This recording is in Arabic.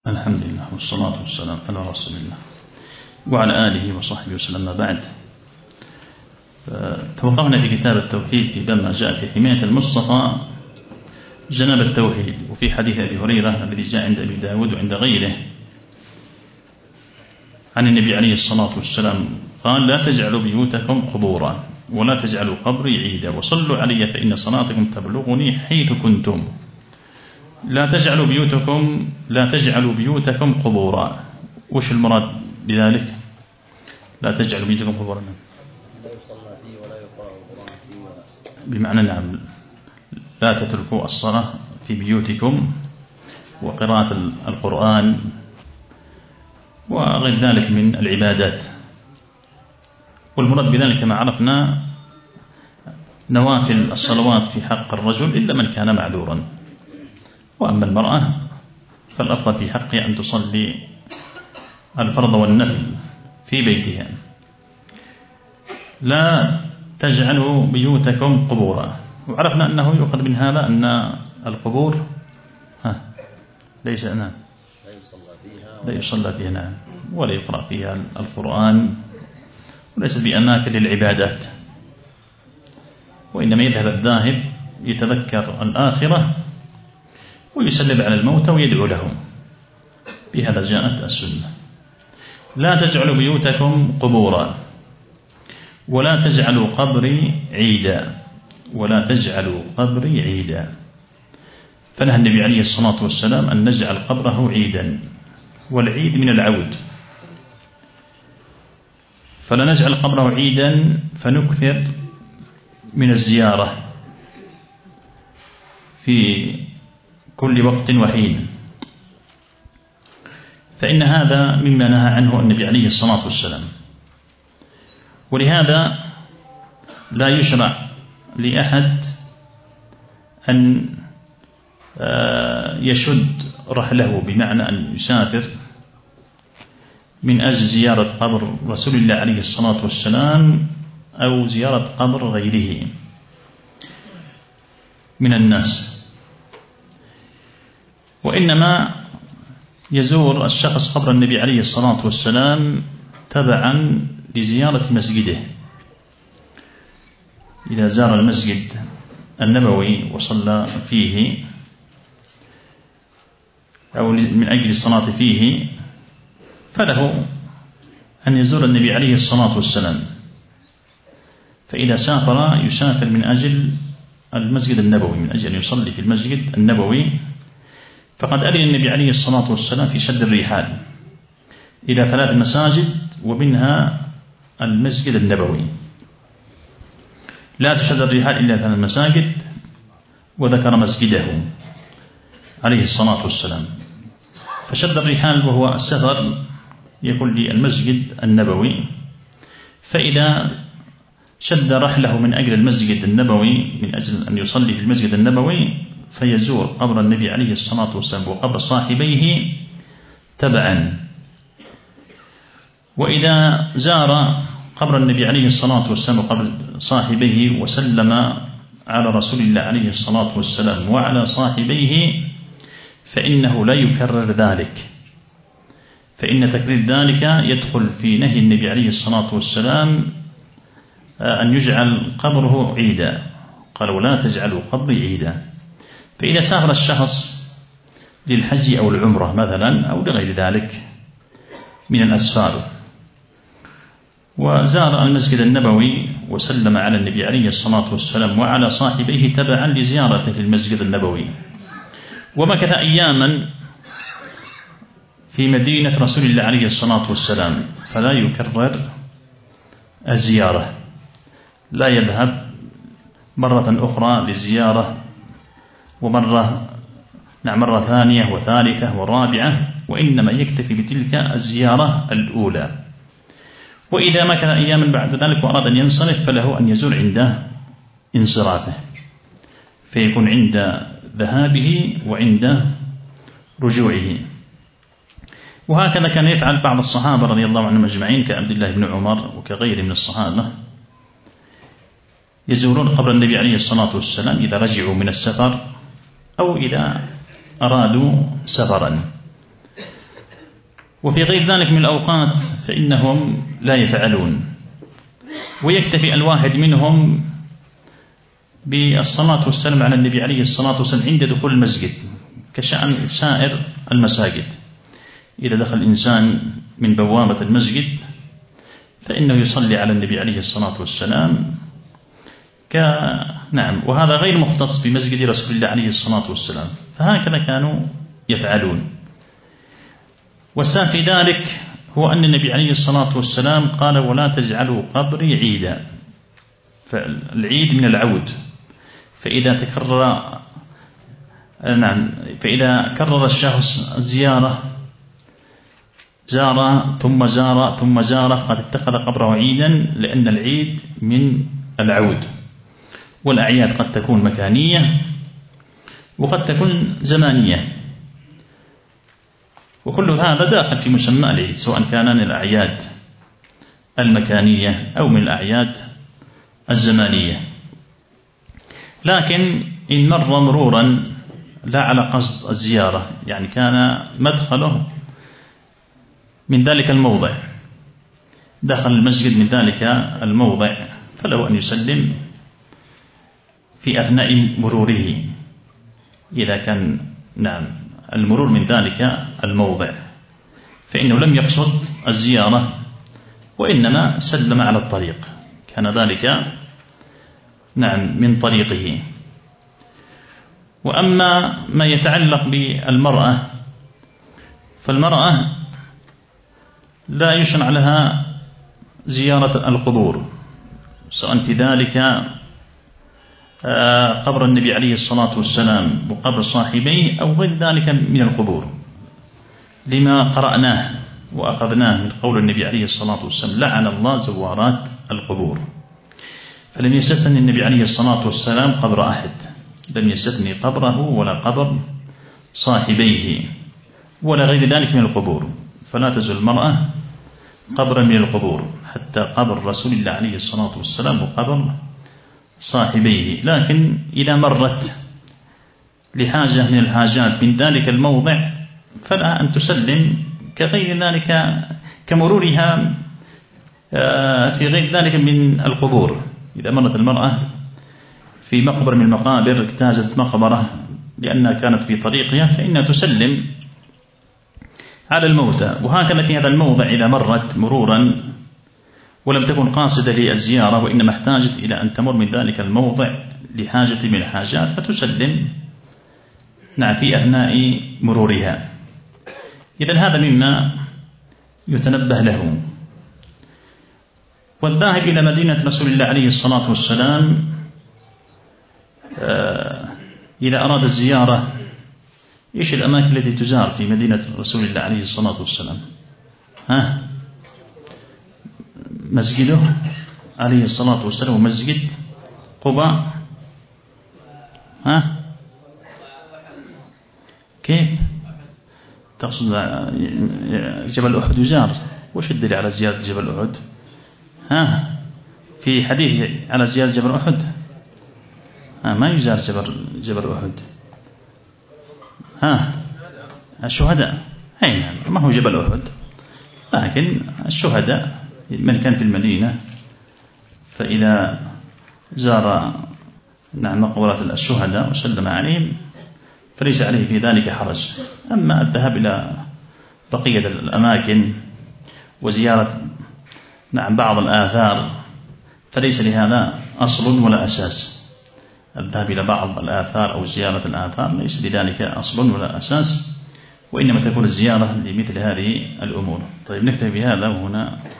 الحمد لله والصلاة والسلام على رسول الله وعلى آله وصحبه وسلم. ما بعد، توقفنا في كتاب التوحيد في باب ما جاء في حماية المصطفى جناب التوحيد، وفي حديث أبي هريرة الذي جاء عند أبي داود وعند غيره عن النبي عليه الصلاة والسلام قال: لا تجعلوا بيوتكم قبورا ولا تجعلوا قبري عيدا وصلوا علي فإن صلاتكم تبلغني حيث كنتم. لا تجعلوا بيوتكم قبورا. وش المراد بذلك؟ لا تجعلوا بيوتكم قبورا، لا يصلى فيه ولا يقرأ القرآن فيه، بمعنى نعم، لا تتركوا الصلاة في بيوتكم وقراءة القرآن وغير ذلك من العبادات. والمراد بذلك كما عرفنا نوافل الصلوات في حق الرجل إلا من كان معذورا، وأما المرأة فالأفضل في حقها أن تصلي الفرض والنفل في بيتها. لا تجعلوا بيوتكم قبورا. وعرفنا أنه يؤخذ من هذا أن القبور لا يصلى فيها نعم، ولا يقرأ فيها القرآن، وليست بأماكن للعبادات، وإنما يذهب الذاهب يتذكر الآخرة ويسلم على الموتى ويدعو لهم. بهذا جاءت السنة. لا تجعلوا بيوتكم قبورا ولا تجعلوا قبري عيدا. فنهى النبي عليه الصلاة والسلام أن نجعل قبره عيدا، والعيد من العود، فلا نجعل قبره عيدا فنكثر من الزيارة في كل وقت وحين، فإن هذا مما نهى عنه النبي عليه الصلاة والسلام. ولهذا لا يشرع لأحد أن يشد رحله، بمعنى أن يسافر من أجل زيارة قبر رسول الله عليه الصلاة والسلام أو زيارة قبر غيره من الناس، وإنما يزور الشخص قبر النبي عليه الصلاة والسلام تبعا لزيارة مسجده. إذا زار المسجد النبوي وصلى فيه أو من أجل الصلاة فيه فله أن يزور النبي عليه الصلاة والسلام. فإذا سافر يسافر من أجل المسجد النبوي، من أجل أن يصلي في المسجد النبوي، فقد أذن النبي عليه الصلاة والسلام في شد الرحال إلى 3 مساجد ومنها المسجد النبوي. لا تشد الرحال إلا 3 مساجد، وذكر مسجده عليه الصلاة والسلام. فشد الرحال وهو السفر يكون للمسجد النبوي، فإذا شد رحله من أجل المسجد النبوي من أجل أن يصلي في المسجد النبوي فيزور قبر النبي عليه الصلاة والسلام وقبر صاحبيه تبعا. وإذا زار قبر النبي عليه الصلاة والسلام وقبر صاحبيه وسلم على رسول الله عليه الصلاة والسلام وعلى صاحبيه فإنه لا يكرر ذلك، فإن تكرير ذلك يدخل في نهي النبي عليه الصلاة والسلام أن يجعل قبره عيدا. قال: ولا تجعلوا قبري عيدا. فإذا سافر الشخص للحج أو العمرة مثلا أو لغير ذلك من الأسفار وزار المسجد النبوي وسلم على النبي عليه الصلاة والسلام وعلى صاحبيه تبعا لزيارته للمسجد النبوي، ومكث أياما في مدينة رسول الله عليه الصلاة والسلام، فلا يكرر الزيارة، لا يذهب مرة أخرى للزيارة ومرة ثانية وثالثة ورابعة، وإنما يكتفي بتلك الزيارة الأولى. وإذا مكث أياما بعد ذلك وأراد أن ينصرف فله أن يزور عند انصرافه، فيكون عند ذهابه وعند رجوعه. وهكذا كان يفعل بعض الصحابة رضي الله عنهم أجمعين كعبد الله بن عمر وكغيره من الصحابة، يزورون قبر النبي عليه الصلاة والسلام إذا رجعوا من السفر أو إذا أرادوا سفرا. وفي غير ذلك من الأوقات فإنهم لا يفعلون، ويكتفي الواحد منهم بالصلاة والسلام على النبي عليه الصلاة والسلام عند دخول المسجد كشأن سائر المساجد. إذا دخل الإنسان من بوابة المسجد فإنه يصلي على النبي عليه الصلاة والسلام نعم، وهذا غير مختص بمسجد رسول الله عليه الصلاة والسلام، فهكذا كانوا يفعلون. والسبب في ذلك هو أن النبي عليه الصلاة والسلام قال: ولا تجعلوا قبري عيدا. فالعيد من العود، فإذا كرر الشخص الزيارة زار ثم زار ثم زار قد اتخذ قبره عيدا، لأن العيد من العود. والأعياد قد تكون مكانية وقد تكون زمانية، وكل هذا داخل في مسمى العيد، سواء كان من الأعياد المكانية أو من الأعياد الزمانية. لكن إن مر مرورا لا على قصد الزيارة، يعني كان مدخله من ذلك الموضع، دخل المسجد من ذلك الموضع، فله أن يسلم في أثناء مروره إذا كان المرور من ذلك الموضع، فإنه لم يقصد الزيارة وإنما سلم على الطريق، كان ذلك من طريقه. وأما ما يتعلق بالمرأة، فالمرأة لا يشرع لها زيارة القبور، سواء في ذلك قبر النبي عليه الصلاة والسلام وقبر صاحبيه أو غير ذلك من القبور، لما قرأناه وأخذناه من قول النبي عليه الصلاة والسلام: لعن الله زوارات القبور. فلم يستثني النبي عليه الصلاة والسلام قبر أحد، لم يستثني قبره ولا قبر صاحبيه ولا غير ذلك من القبور، فلا تزور المرأة قبرا من القبور، حتى قبر رسول الله عليه الصلاة والسلام وقبر صاحبيه. لكن إذا مرت لحاجة من الحاجات من ذلك الموضع فلا أن تسلم كغير ذلك، كمرورها في غير ذلك من القبور. إذا مرت المرأة في مقبرة من المقابر، اجتازت مقبرة لأنها كانت في طريقها، فإنها تسلم على الموتى. وهكذا في هذا الموضع إذا مرت مرورا ولم تكن قاصدة للزيارة وإنما احتاجت إلى أن تمر من ذلك الموضع لحاجة من الحاجات، فتسلم في أثناء مرورها. إذن هذا مما يتنبه له. والذاهب إلى مدينة رسول الله عليه الصلاة والسلام إذا أراد الزيارة، إيش الأماكن التي تزار في مدينة رسول الله عليه الصلاة والسلام؟ مسجده عليه الصلاة والسلام ومسجد قباء. كيف تقصد جبل أحد يزار؟ وش الدليل على زيارة جبل أحد؟ في حديث على زيارة جبل أحد؟ ما يزار جبل أحد. الشهداء، ما هو جبل أحد، لكن الشهداء من كان في المدينة فإذا زار مقبرة الشهداء وسلم عليهم فليس عليه في ذلك حرج. أما الذهاب إلى بقية الأماكن وزيارة بعض الآثار فليس لهذا أصل ولا أساس. الذهاب إلى بعض الآثار أو زيارة الآثار ليس لذلك أصل ولا أساس، وإنما تكون الزيارة لمثل هذه الأمور. طيب، نكتفي بهذا وهنا